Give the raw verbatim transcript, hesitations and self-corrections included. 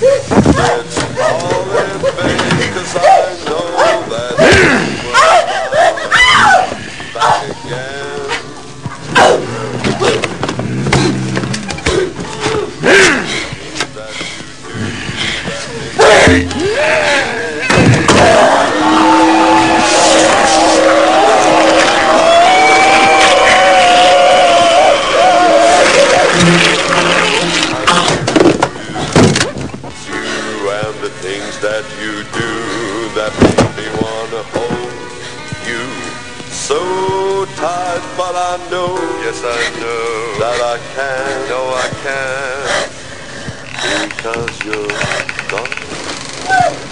It's all in vain, 'cause I know that you will come back again. That you do, the things that you do that make me wanna hold you so tight, but I know, yes I know, that I can't, no I can't, because you're gone.